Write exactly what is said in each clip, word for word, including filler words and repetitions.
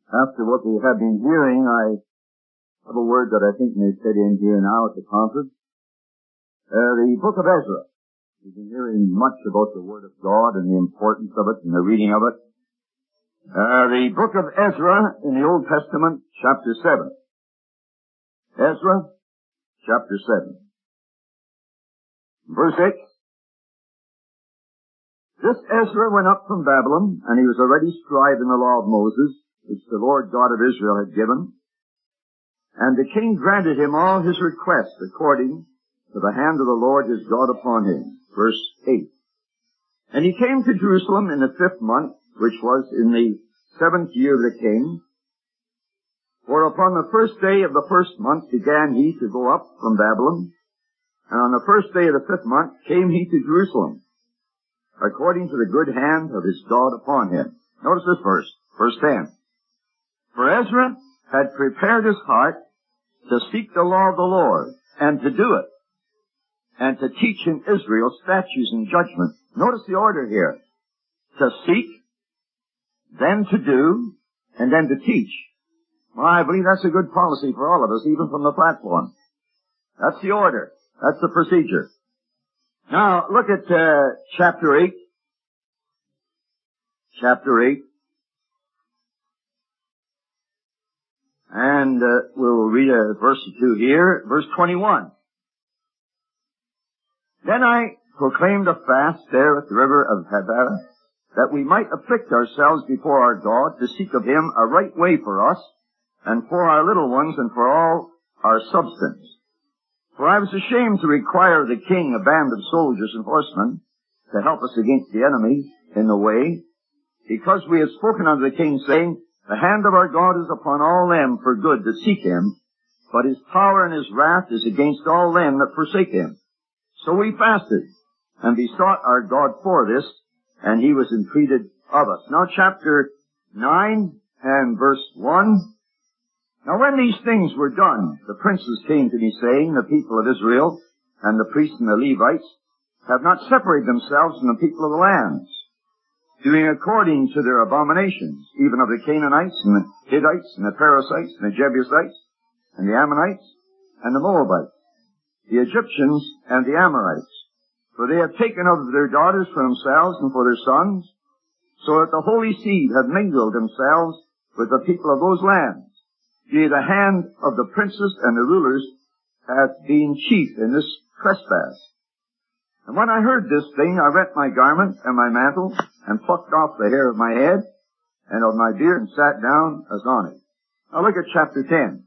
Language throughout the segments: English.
After what we have been hearing, I have a word that I think may fit in here now at the conference. Uh, the book of Ezra. We've been hearing much about the Word of God and the importance of it and the reading of it. Uh, the book of Ezra in the Old Testament, chapter seven. Ezra, chapter seven. Verse six. This Ezra went up from Babylon, and he was already scribe in the law of Moses, which the Lord God of Israel had given. And the king granted him all his requests according to the hand of the Lord his God upon him. Verse eight. And he came to Jerusalem in the fifth month, which was in the seventh year of the king. For upon the first day of the first month began he to go up from Babylon. And on the first day of the fifth month came he to Jerusalem, according to the good hand of his God upon him. Notice this verse, verse ten. For Ezra had prepared his heart to seek the law of the Lord, and to do it, and to teach in Israel statutes and judgments. Notice the order here. To seek, then to do, and then to teach. Well, I believe that's a good policy for all of us, even from the platform. That's the order. That's the procedure. Now, look at uh, chapter eight. Chapter eight. And uh, we'll read a verse or two here. Verse twenty-one. Then I proclaimed a fast there at the river of Havara, that we might afflict ourselves before our God, to seek of him a right way for us, and for our little ones, and for all our substance. For I was ashamed to require of the king a band of soldiers and horsemen, to help us against the enemy in the way, because we had spoken unto the king, saying, the hand of our God is upon all them for good that seek him, but his power and his wrath is against all them that forsake him. So we fasted, and besought our God for this, and he was entreated of us. Now chapter nine and verse one. Now when these things were done, the princes came to me, saying, the people of Israel, and the priests and the Levites, have not separated themselves from the people of the lands, doing according to their abominations, even of the Canaanites, and the Hittites, and the Perizzites, and the Jebusites, and the Ammonites, and the Moabites, the Egyptians, and the Amorites. For they have taken of their daughters for themselves and for their sons, so that the holy seed have mingled themselves with the people of those lands. Yea, the hand of the princes and the rulers hath been chief in this trespass. And when I heard this thing, I rent my garment and my mantle, and plucked off the hair of my head and of my beard, and sat down as on it. Now look at chapter ten.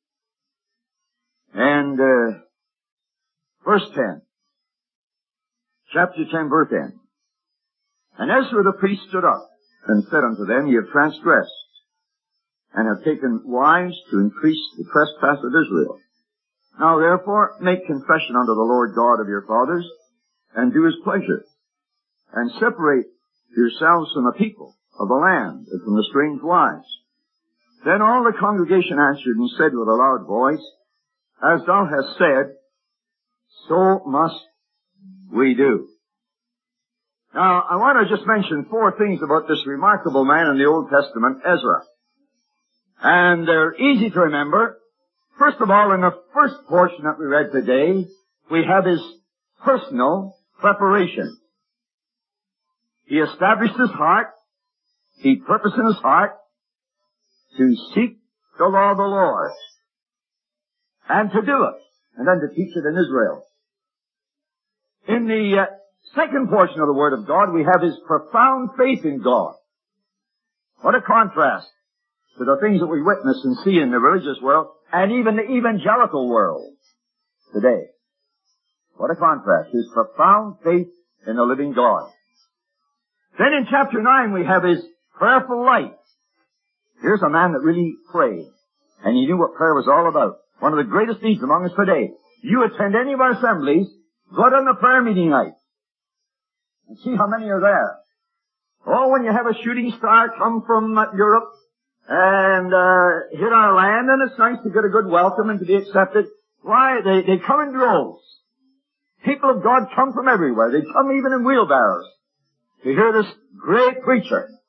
And, uh, verse ten. Chapter ten, verse ten. And Ezra the priest stood up, and said unto them, Ye have transgressed, and have taken wives to increase the trespass of Israel. Now therefore make confession unto the Lord God of your fathers, and do his pleasure, and separate yourselves from the people of the land, and from the strange wives. Then all the congregation answered and said with a loud voice, As thou hast said, so must we do. Now, I want to just mention four things about this remarkable man in the Old Testament, Ezra. And they're easy to remember. First of all, in the first portion that we read today, we have his personal preparation. He established his heart, he purposed in his heart to seek the law of the Lord, and to do it, and then to teach it in Israel. In the uh, second portion of the Word of God, we have his profound faith in God. What a contrast to the things that we witness and see in the religious world, and even the evangelical world today. What a contrast. His profound faith in the living God. Then in chapter nine we have his prayerful life. Here's a man that really prayed, and he knew what prayer was all about. One of the greatest needs among us today. You attend any of our assemblies, go out on the prayer meeting night, and see how many are there. Oh, when you have a shooting star come from uh, Europe, and uh hit our land, and it's nice to get a good welcome and to be accepted. Why, they, they come in droves. People of God come from everywhere. They come even in wheelbarrows to hear this great preacher.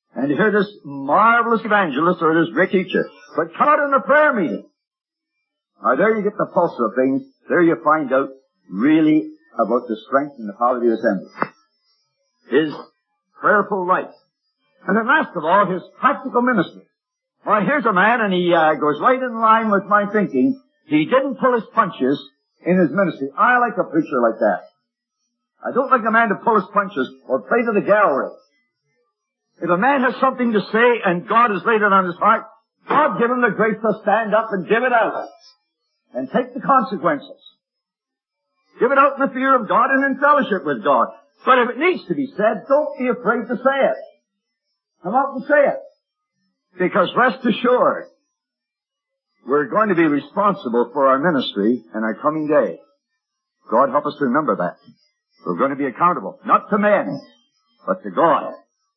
and to hear this marvelous evangelist or this great teacher, but come out in a prayer meeting. Now there you get the pulse of things. There you find out really about the strength and the power of the assembly. His prayerful life. And then last of all, his practical ministry. Why, here's a man, and he uh, goes right in line with my thinking. He didn't pull his punches in his ministry. I like a preacher like that. I don't like a man to pull his punches or play to the gallery. If a man has something to say and God has laid it on his heart, God give him the grace to stand up and give it out. And take the consequences. Give it out in the fear of God and in fellowship with God. But if it needs to be said, don't be afraid to say it. Come out and say it. Because rest assured, we're going to be responsible for our ministry in our coming day. God help us to remember that. We're going to be accountable, not to men, but to God.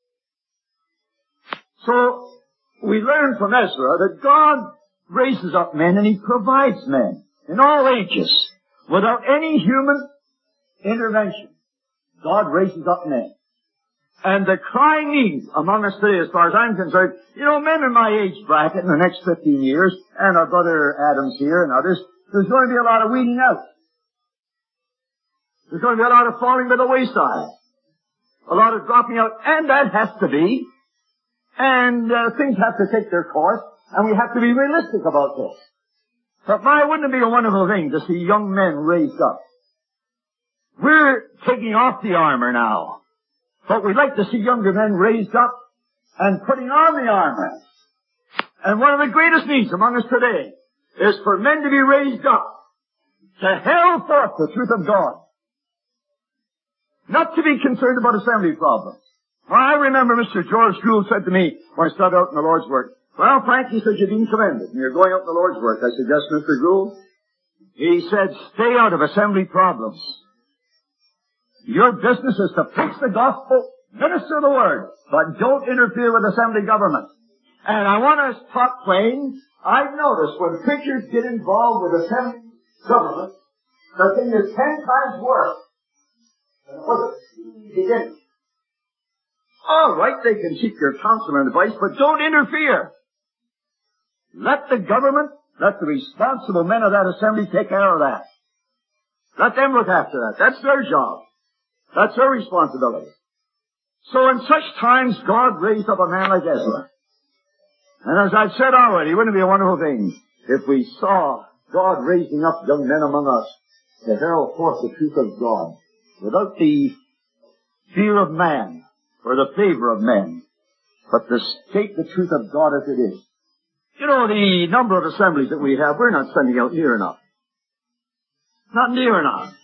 So, we learn from Ezra that God raises up men and He provides men in all ages without any human intervention. God raises up men. And the crying need among us today, as far as I'm concerned, you know, men in my age bracket in the next fifteen years, and our brother Adams here and others, there's going to be a lot of weeding out. There's going to be a lot of falling by the wayside. A lot of dropping out, and that has to be. And uh, things have to take their course, and we have to be realistic about this. But my, wouldn't it be a wonderful thing to see young men raised up? We're taking off the armor now. But we'd like to see younger men raised up and putting on the armor. And one of the greatest needs among us today is for men to be raised up to herald forth the truth of God. Not to be concerned about assembly problems. Well, I remember Mister George Gould said to me when I started out in the Lord's work, well, Frank, he said, you've been commended and you're going out in the Lord's work. I said, yes, Mister Gould. He said, stay out of assembly problems. Your business is to preach the gospel, minister the word, but don't interfere with assembly government. And I want to talk plain. I've noticed when preachers get involved with assembly government, the thing is ten times worse than it was at the beginning. All right, they can seek your counsel and advice, but don't interfere. Let the government, let the responsible men of that assembly take care of that. Let them look after that. That's their job. That's their responsibility. So in such times, God raised up a man like Ezra. And as I've said already, wouldn't it be a wonderful thing if we saw God raising up young men among us to herald forth the truth of God without the fear of man or the favor of men, but to state the truth of God as it is. You know, the number of assemblies that we have, we're not sending out near enough. Not near enough.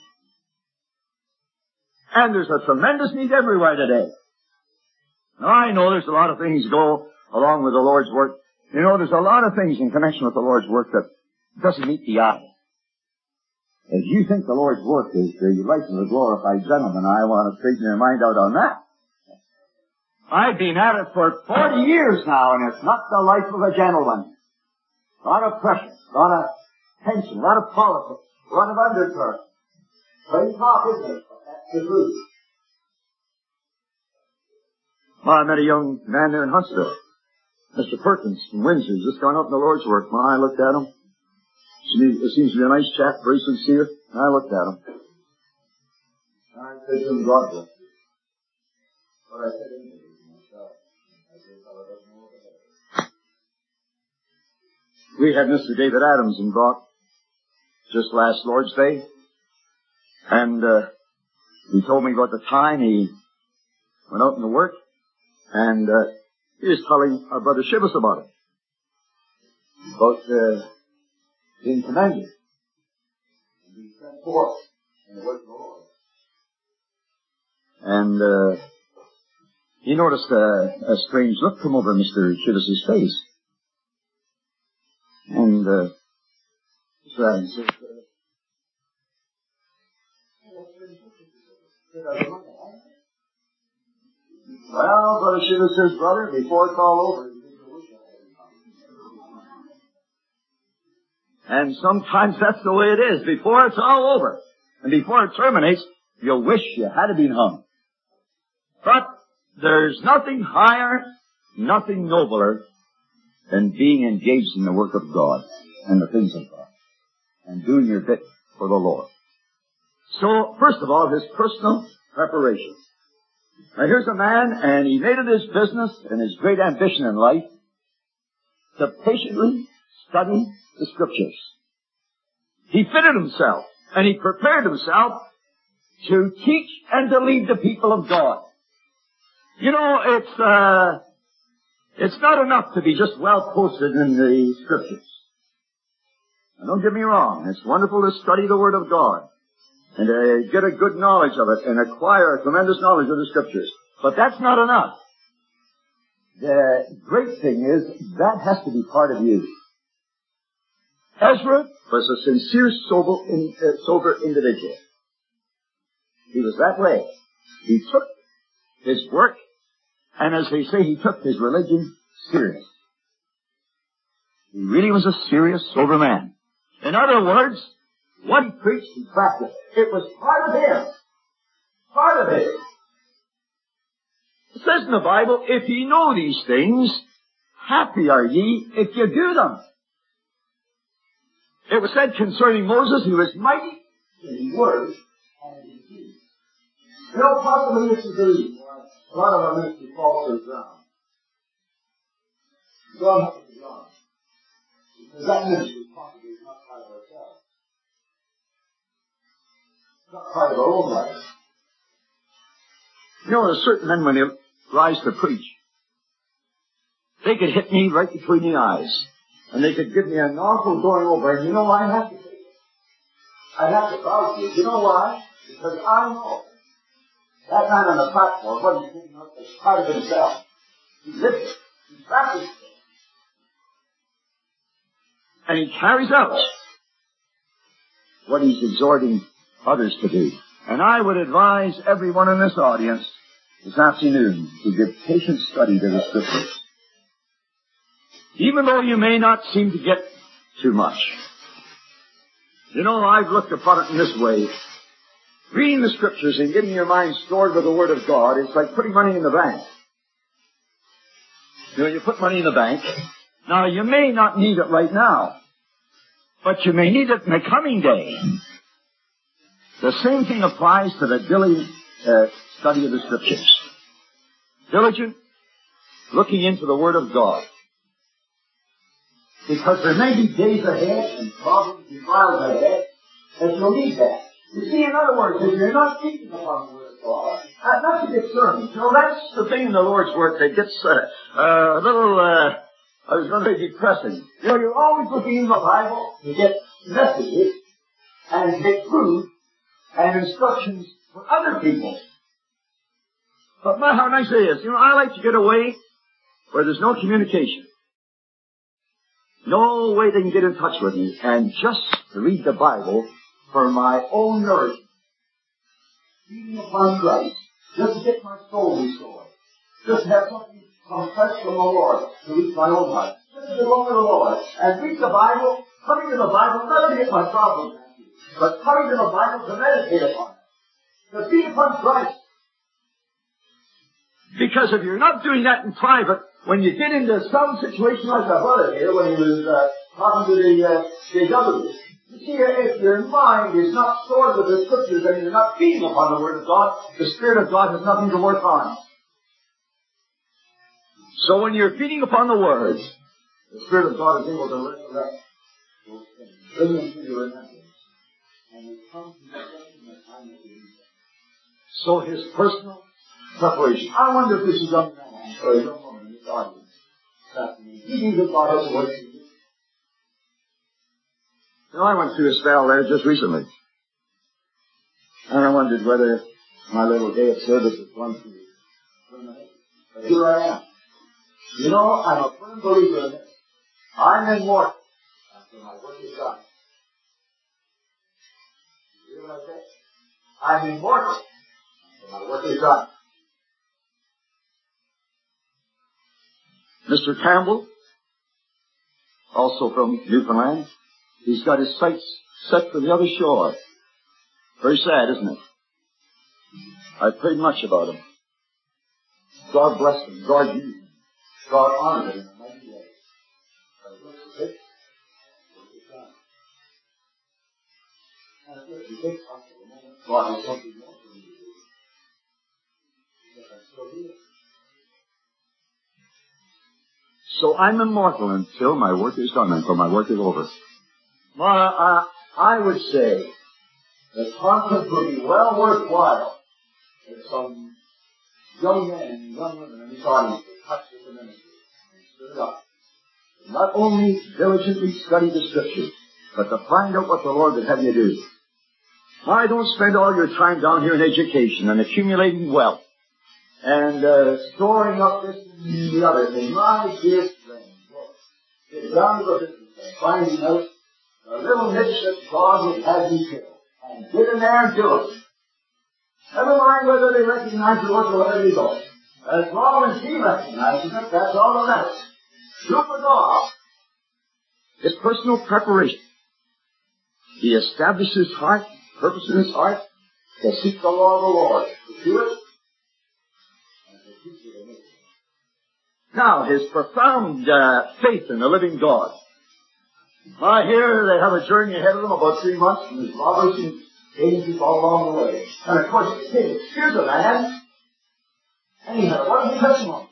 And there's a tremendous need everywhere today. Now, I know there's a lot of things go along with the Lord's work. You know, there's a lot of things in connection with the Lord's work that doesn't meet the eye. If you think the Lord's work is the life of a glorified gentleman, I want to straighten your mind out on that. I've been at it for forty years now, and it's not the life of a gentleman. A lot of pressure, a lot of tension, a lot of politics, a lot of undercurrent. Plain talk, isn't it? That's the truth. Well, I met a young man there in Huntsville, Mister Perkins from Windsor. He's just gone out in the Lord's work. Well, I looked at him. It seems to be a nice chap, very sincere. I looked at him. I said to him, God bless you. But I said to him, we had Mister David Adams in Brock just last Lord's Day, and uh, he told me about the time he went out in the work, and uh, he was telling our brother Shivas about it, about uh, being commended and being sent forth in the work of the Lord. And uh, he noticed a, a strange look come over Mister Shivas' face. And, uh, so I said, well, Brother Shiva says, brother, before it's all over. And sometimes that's the way it is. Before it's all over, and before it terminates, you'll wish you had been hung. But there's nothing higher nothing nobler than being engaged in the work of God and the things of God and doing your bit for the Lord. So, first of all, his personal preparation. Now, here's a man, and he made it his business and his great ambition in life to patiently study the Scriptures. He fitted himself, and he prepared himself to teach and to lead the people of God. You know, it's, uh, it's not enough to be just well posted in the Scriptures. Now, don't get me wrong. It's wonderful to study the Word of God and to get a good knowledge of it and acquire a tremendous knowledge of the Scriptures. But that's not enough. The great thing is that has to be part of you. Ezra was a sincere, sober, in, uh, sober individual. He was that way. He took his work, and as they say, he took his religion serious. He really was a serious, sober man. In other words, what he preached, he practiced. It was part of him. Part of it. It says in the Bible, if ye know these things, happy are ye if you do them. It was said concerning Moses, he was mighty in word and in deed. You know, possibly this is the reason why a lot of our ministry falls to the ground. God help us to God. Because that ministry possibly is not part of ourselves. It's not part of our own life. You know, there are certain men when they rise to preach, they could hit me right between the eyes. And they could give me an awful going over. And you know why I have to take it? I have to vouch you. You know why? Because I know that man on the platform, what he's thinking of, is part of himself. He lives it. He practices it. And he carries out what he's exhorting others to do. And I would advise everyone in this audience this afternoon to give patient study to the Scriptures. Even though you may not seem to get too much. You know, I've looked upon it in this way. Reading the Scriptures and getting your mind stored with the Word of God is like putting money in the bank. You know, you put money in the bank. Now, you may not need it right now, but you may need it in the coming day. The same thing applies to the diligent uh, study of the Scriptures. Diligent, looking into the Word of God. Because there may be days ahead and problems and trials ahead that you'll need that. You see, in other words, if you're not keeping upon the Word of God, uh, that's a good sermon. You know, that's the thing in the Lord's work that gets uh, uh, a little, uh, I was going to say depressing. You know, you're always looking in the Bible to get messages and get truth and instructions for other people. But my, how nice it is. You know, I like to get away where there's no communication. No way they can get in touch with me, and just to read the Bible for my own nourishment. Reading upon Christ, just to get my soul restored. Just to have something come fresh from the Lord to reach my own heart. Just to belong to the Lord and read the Bible, coming to the Bible, not to get my problems answered, but coming to the Bible to meditate upon it. To feed upon Christ. Because if you're not doing that in private, when you get into some situation like the brother here, when he was uh, talking to the uh, J W, you see, if your mind is not stored with the Scriptures and you're not feeding upon the Word of God, the Spirit of God has nothing to work on. So when you're feeding upon the Word, the Spirit of God is able to resurrect those things, bring them to your remembrance, and they come to the time that you need them. So his personal preparation. I wonder if this is young man or a young woman in this audience. He knew that God has a work to do. You know, I went through a spell there just recently. And I wondered whether my little day of service was one to terminate. But here I am. You know, I'm a firm believer in this. I'm immortal after my work is done. You hear what I say? I'm immortal after my work is done. Mister Campbell, also from Newfoundland, he's got his sights set for the other shore. Very sad, isn't it? I've prayed much about him. God bless him. God use him. God honored it in a mighty way. But it looks a bit, looks a time. And it looks a bit possible. The moment God has something more for me to do. Because I'm still here. So I'm immortal until my work is done, until my work is over. Well, uh, I would say the conference would be well worthwhile if some young men and young women in this audience would touch with the ministry and stir it up. Not only diligently study the Scriptures, but to find out what the Lord would have you do. Why don't spend all your time down here in education and accumulating wealth and uh, storing up this and the other thing. My dear friend, get down to the business and finding out the little niche that God would have you fill. And get in there and do it. Never mind whether they recognize it or whatever you go. As long as he recognizes it, that's all that matters. Do for God. His personal preparation. He established his heart, purpose in his heart, to seek the law of the Lord. To do it. And to teach it in it. Now, his profound uh, faith in the living God. I hear they have a journey ahead of them about three months, and there's robbers and agencies all along the way. And of course, here's a man, and he had a wonderful testimony.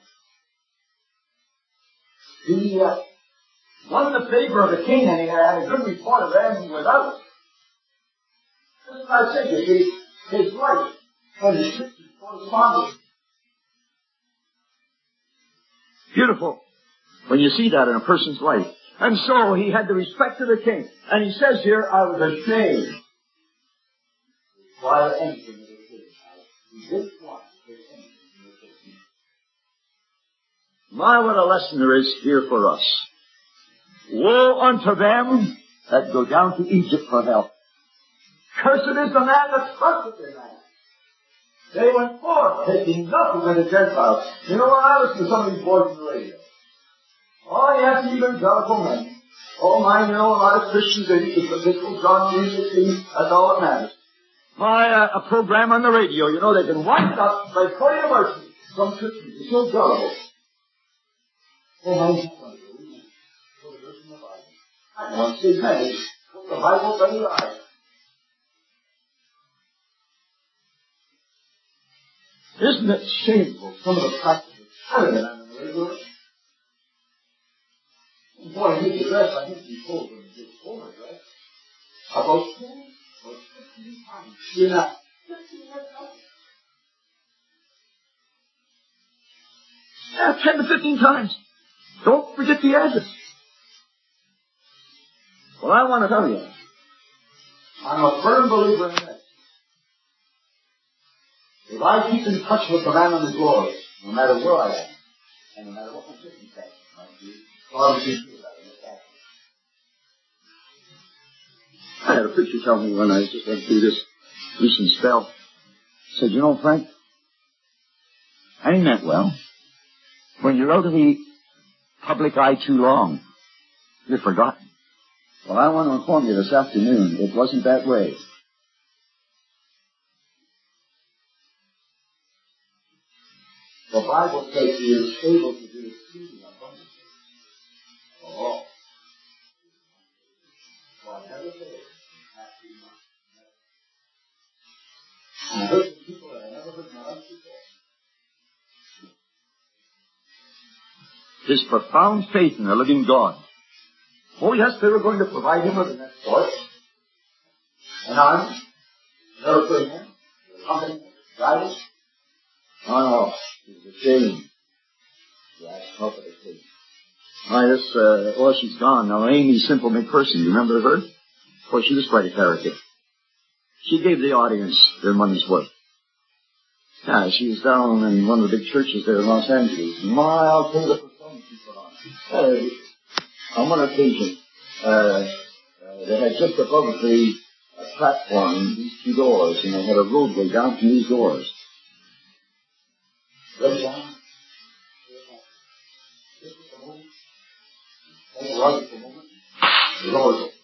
He uh, won the favor of the king, and he had a good report of them without. This is what I said, you see, his life and his scriptures corresponded. Beautiful. When you see that in a person's life. And so he had the respect of the king. And he says here, I was ashamed. While anything that is his, he didn't want to take anything that is his. My, what a lesson there is here for us. Woe unto them that go down to Egypt for help. Cursed is the man that trusted in that. They went forth, taking nothing of the Gentiles. You know, when I listen to some of these boys on the radio, oh, yes, evangelical men. Oh, my, you know, a lot of Christians, they use the physical John music, that's all that matters. My, uh, a program on the radio, you know, they can wind it up by putting a mercy. Some Christians are so gullible. Oh, my, I want to go read the verse in the Bible. I want to say, hey, put the Bible by your eyes. Isn't it shameful, some of the practices other than on the radio? Boy, he could dress, I think he told when he did former dress, about ten or fifteen times. You know, fifteen times. Yeah, ten to fifteen times. Don't forget the address. Well, I want to tell you, I'm a firm believer in this. If I keep in touch with the man on his glory, no matter where I am, and no matter what my circumstances might be, God will do that. I had a preacher tell me when I just went through this recent spell. He said, you know, Frank, I meant well. When you're out of the public eye too long, you're forgotten. Well, I want to inform you this afternoon, it wasn't that way. The Bible says he is able to do exceeding abundantly. Oh. Well, I never failed. And I heard some people that I never heard in my life before. His profound faith in the living God. Oh, yes, they were going to provide him with an escort, an army, military men, a company, guidance. Oh, no. It was a shame. Yeah, help it, I think. Why, this, uh, well, she's gone. Now, Amy Simple McPherson, you remember her? Of course, she was quite a character. She gave the audience their money's worth. Yeah, she was down in one of the big churches there in Los Angeles. My, I'll tell you the performance she put on. Uh, on one occasion, uh, uh, they had just above the uh, platform these two doors, and they had a roadway down from these doors. Right down. This was the moment. All right at the moment. The doors open.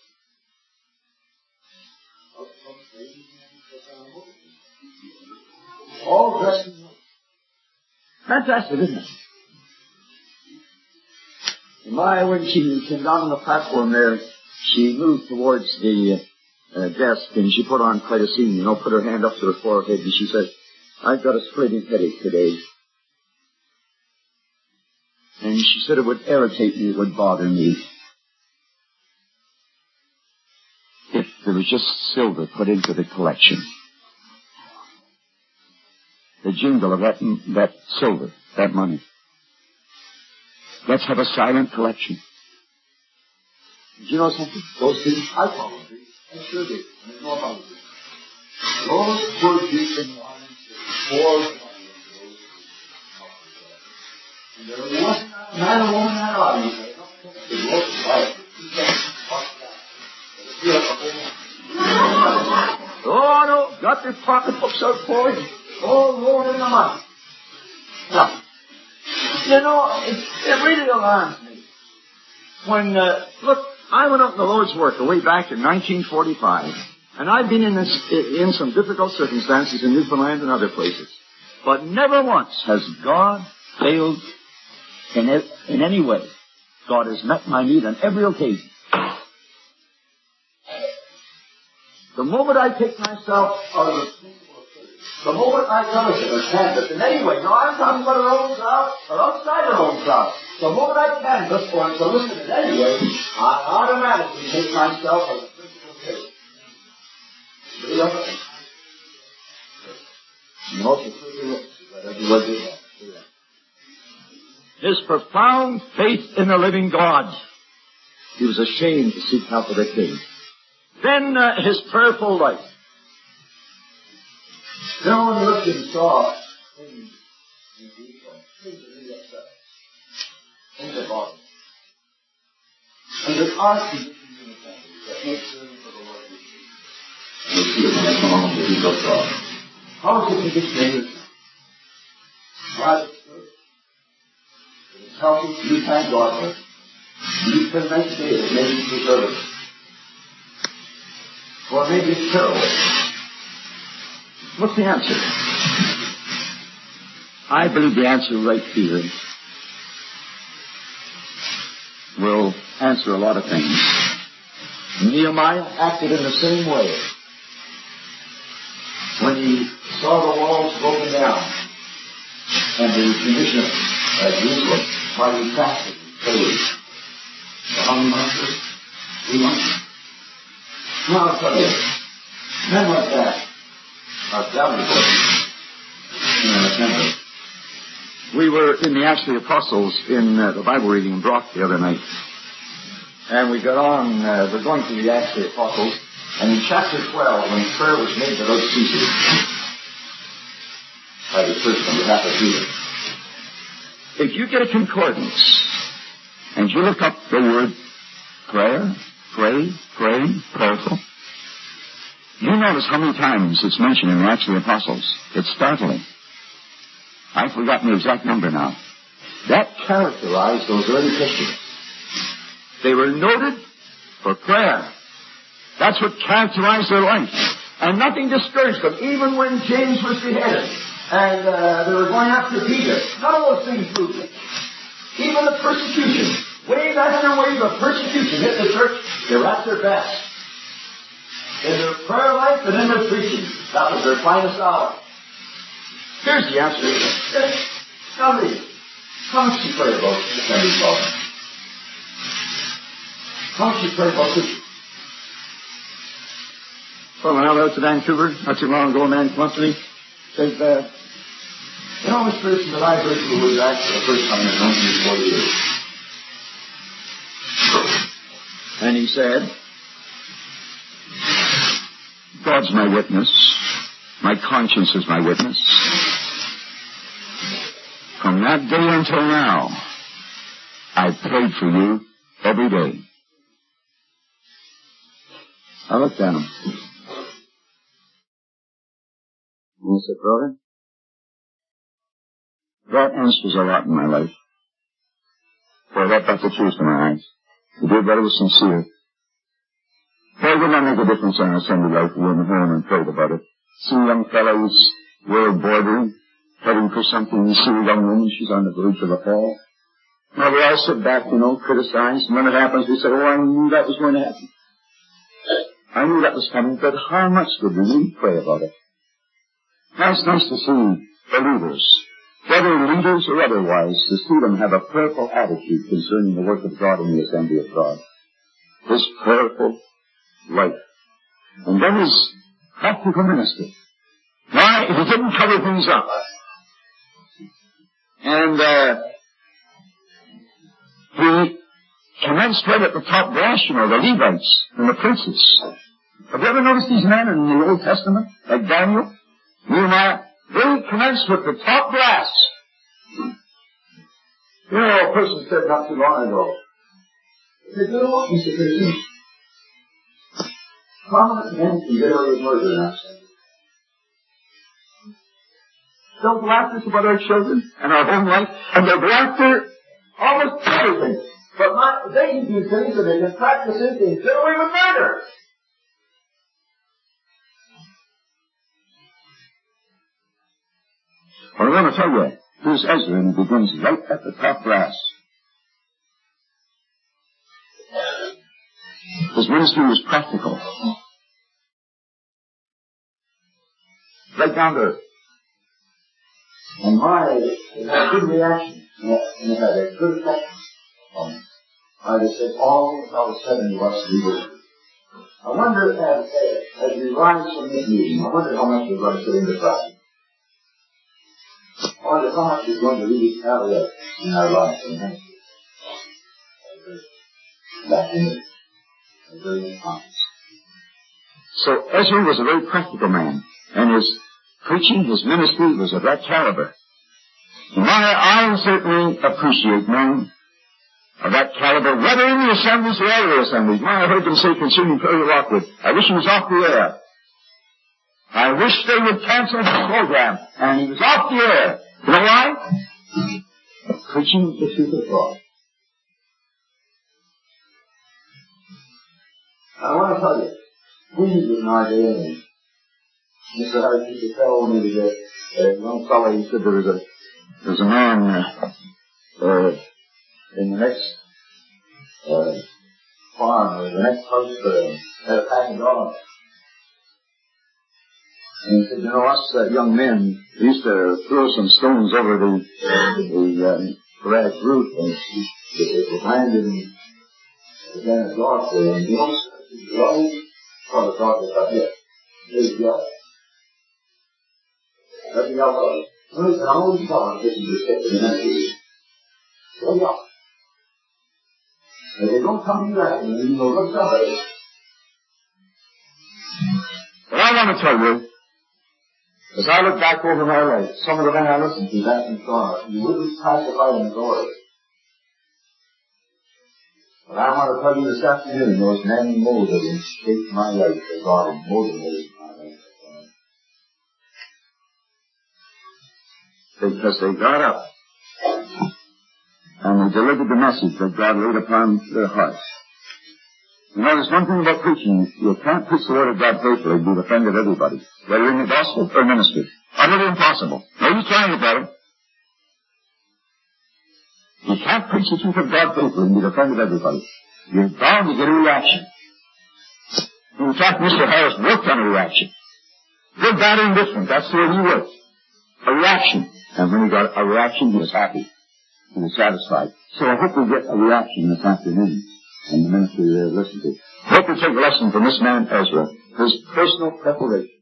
All dressed in white. Fantastic, isn't it? My, when she came down on the platform there, she moved towards the uh, desk and she put on quite a scene, you know, put her hand up to her forehead and she said, I've got a splitting headache today. And she said it would irritate me, it would bother me. If there was just silver put into the collection. The jingle of that, that silver, that money. Let's have a silent collection. Do you know something? Those things, I follow these. I sure do. I know about it. Those were deep in lines that poured money into those things. And there was one man or woman in that audience that don't think the Lord is right. Oh, no. Got their pocketbooks out for it. Oh, Lord in the money. Now, you know, it, it really alarms me. When, uh, look, I went up in the Lord's work way back in nineteen forty-five, and I've been in, this, in some difficult circumstances in Newfoundland and other places. But never once has God failed in, it, in any way. God has met my need on every occasion. The moment I take myself out of the The moment I fellowship or canvas in any way, now I'm talking about our own crowd or outside our own crowd. The moment I canvas or I'm solicited in any way, I automatically take myself as a physical case. You know what? You know, it's pretty rich. Everybody did that. His profound faith in the living God. He was ashamed to seek after the king. Then uh, his prayerful life. No one looked and saw things in detail, things that really upset, things that bother. And there's our position in the family that makes room for the Lord Jesus. And we see it when I come home to do those thoughts. How is it to get neighbors? Why is it good? It is healthy to be thank God for it. You spend the next day that maybe you deserve it. Or maybe it's terrible. What's the answer? I believe the answer right here will answer a lot of things. Nehemiah acted in the same way. When he saw the walls broken down and the condition of Jerusalem, while he fasted and prayed. For how many months? Three months. Now I'll tell you, men like that are doubting it. We were in the Acts of the Apostles in uh, the Bible reading in Brock the other night. And we got on, uh, we're going through the Acts of the Apostles, and in chapter twelve, when prayer was made without ceasing, by the church on behalf of Peter. If you get a concordance, and you look up the word prayer, pray, praying, prayerful, you notice how many times it's mentioned in the Acts of the Apostles. It's startling. I've forgotten the exact number now. That characterized those early Christians. They were noted for prayer. That's what characterized their life. And nothing discouraged them, even when James was beheaded and uh, they were going after Peter. None of those things moved them. Even the persecution, wave after wave of persecution hit the church, they were at their best. In their prayer life and in their preaching, that was their finest hour. Here's the answer. Tell me, how much you pray about the Sunday Father? How much you pray about preaching? Well, when I went out to Vancouver, not too long ago, a man came up to me, says, uh, you know, this person that I heard who was back for the first time in nineteen forty-eight. And he said, God's my witness. My conscience is my witness. From that day until now, I've prayed for you every day. I looked at him. And I said, brother, that answers a lot in my life. For that got the truth in my eyes. He did that, it was sincere. Well, it would not make a difference on a Sunday life. We went home and prayed about it. See young fellows wear bordering, heading for something. You see a young woman, she's on the verge of a fall. Now we all sit back, you know, criticize, and when it happens we say, oh, I knew that was going to happen. I knew that was coming, but how much did we really pray about it? Now it's nice to see the leaders, whether leaders or otherwise, to see them have a prayerful attitude concerning the work of God in the assembly of God. This prayerful life. And then his practical ministry. Why? He didn't cover things up. And, uh, he commenced right at the top brass, you know, the Levites and the princes. Have you ever noticed these men in the Old Testament, like Daniel, Nehemiah? They commenced with the top brass. You know, a person said not too long ago, he said, you know what, Mister Christian? Prominent men can get away with murder now. They'll go after us about our children and our home life, and they'll go after almost everything. But my, they can do things and they can practice things and get away with murder. Well, I want to tell you, here's Ezra, and he begins right at the top brass. His ministry was practical. Right down to earth. And my, it had a good reaction, and it had a good effect on me. I just said, all I was seventy was to be good. I wonder, as, as we rise from this meeting, I wonder how much we're going to put into practice. I wonder how much we're going to really carry out in our lives and ministry. Back in it. Very important. So Ezra was a very practical man, and his preaching, his ministry was of that caliber. And I, I certainly appreciate men of that caliber, whether in the assemblies or out of the assemblies. I heard them say concerning Perry Lockwood, I wish he was off the air. I wish they would cancel his program, and he was off the air. You know why? Preaching the truth of God. I want to tell you, we need in our day and age. Mister Harris used to tell me that a young fellow, he said there was a, there was a man uh, uh, in the next uh, farm, or the next house, uh, had a pack of dogs. And he said, you know, us uh, young men used to throw some stones over the, the uh, grass roof, and it was landed in the granite block there, and you know, the always on the top of the head. There's the other. That's the other. Notice that I'm always telling this is the step in the next. Go up. And they don't come to you that, and you know, look somebody. But I want to tell you, as I look back over my life, some of the men I listened to, that and so on, you wouldn't classify them as glory. But I want to tell you this afternoon, those men molded and shaped my life as God had motivated my life. Because they got up and they delivered the message that God laid upon their hearts. You know, there's one thing about preaching. You can't preach the word of God faithfully and be the friend of everybody, whether in the gospel or ministry. Utterly impossible. Maybe trying it better. You can't preach the truth of God faithfully and be the friend of everybody. You're bound to get a reaction. In fact, Mister Harris worked on a reaction. Good, bad, or indifferent. That's the way he worked. A reaction. And when he got a reaction, he was happy. He was satisfied. So I hope we get a reaction this afternoon in the ministry we listened to. I hope we take a lesson from this man, Ezra, his personal preparation.